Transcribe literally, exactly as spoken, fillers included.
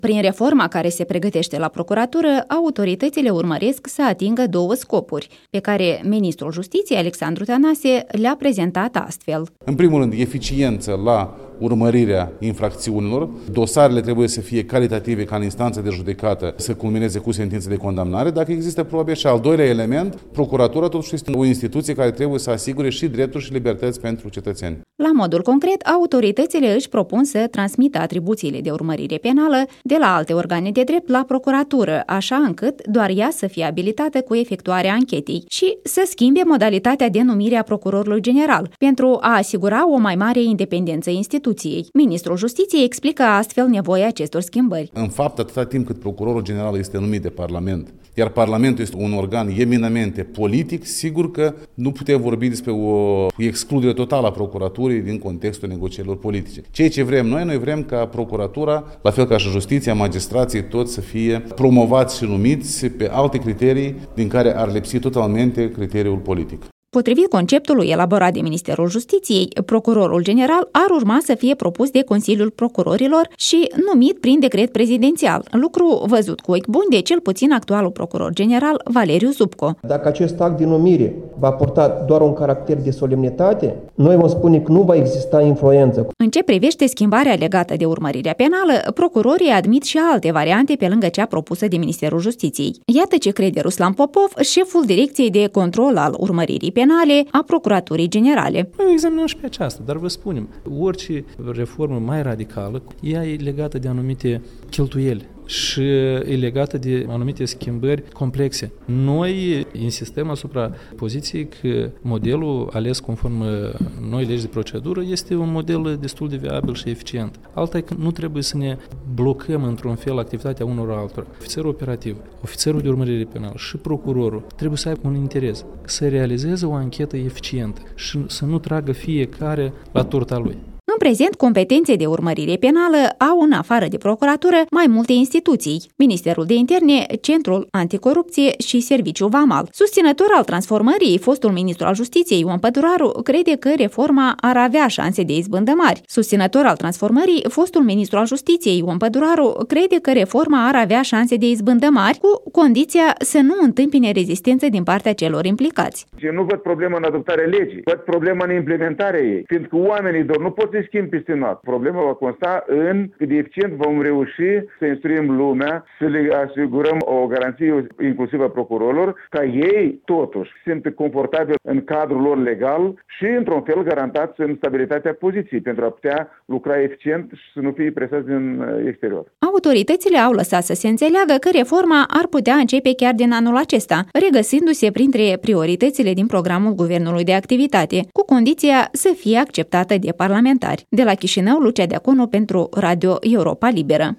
Prin reforma care se pregătește la procuratură, autoritățile urmăresc să atingă două scopuri, pe care ministrul Justiției, Alexandru Tănase, le-a prezentat astfel. În primul rând, eficiență la urmărirea infracțiunilor. Dosarele trebuie să fie calitative ca în instanță de judecată să culmineze cu sentință de condamnare. Dacă există probe, și al doilea element, procuratura totuși este o instituție care trebuie să asigure și drepturi și libertăți pentru cetățeni. La modul concret, autoritățile își propun să transmită atribuțiile de urmărire penală de la alte organe de drept la procuratură, așa încât doar ea să fie abilitată cu efectuarea anchetei și să schimbe modalitatea de numire a procurorului general, pentru a asigura o mai mare independență instituției. Ministrul Justiției explică astfel nevoia acestor schimbări. În fapt, atâta timp cât procurorul general este numit de Parlament, iar Parlamentul este un organ eminamente politic, sigur că nu putem vorbi despre o excludere totală a procuraturii din contextul negocierilor politice. Ceea ce vrem noi, noi vrem ca procuratura, la fel ca și justiția, magistrații, toți să fie promovați și numiți pe alte criterii din care ar lipsi totalmente criteriul politic. Potrivit conceptului elaborat de Ministerul Justiției, procurorul general ar urma să fie propus de Consiliul Procurorilor și numit prin decret prezidențial, lucru văzut cu ochi buni de cel puțin actualul procuror general Valeriu Zupco. Dacă acest act de numire va purta doar un caracter de solemnitate, noi vom spune că nu va exista influență. În ce privește schimbarea legată de urmărirea penală, procurorii admit și alte variante pe lângă cea propusă de Ministerul Justiției. Iată ce crede Ruslan Popov, șeful Direcției de Control al Urmăririi Penale a Procuraturii Generale. Noi examinăm și pe aceasta, dar vă spunem, orice reformă mai radicală, ea e legată de anumite cheltuieli și e legată de anumite schimbări complexe. Noi insistăm asupra poziției că modelul ales conform noi legi de procedură este un model destul de viabil și eficient. Alta e că nu trebuie să ne blocăm într-un fel activitatea unor altora. Ofițerul operativ, ofițerul de urmărire penală și procurorul trebuie să aibă un interes, să realizeze o anchetă eficientă și să nu tragă fiecare la turta lui. În prezent, competențe de urmărire penală au, în afară de procuratură, mai multe instituții: Ministerul de Interne, Centrul Anticorupție și Serviciul Vamal. Susținător al transformării, fostul ministru al Justiției, Ion Păduraru, crede că reforma ar avea șanse de izbândă mari. Susținător al transformării, fostul ministru al Justiției, Ion Păduraru, crede că reforma ar avea șanse de izbândă mari, cu condiția să nu întâmpine rezistență din partea celor implicați. Eu nu văd problemă în adoptarea legii, văd problemă în implementarea ei, fiindcă oamenii doar nu pot să schimb peste noapte. Problema va consta în cât de eficient vom reuși să instruim lumea, să le asigurăm o garanție inclusivă a procurorilor, ca ei totuși se simt confortabil în cadrul lor legal și într-un fel garantați în stabilitatea poziției pentru a putea lucra eficient și să nu fie presați din exterior. Autoritățile au lăsat să se înțeleagă că reforma ar putea începe chiar din anul acesta, regăsindu-se printre prioritățile din programul Guvernului de Activitate, cu condiția să fie acceptată de parlamentari. De la Chișinău, Lucia Deaconu pentru Radio Europa Liberă.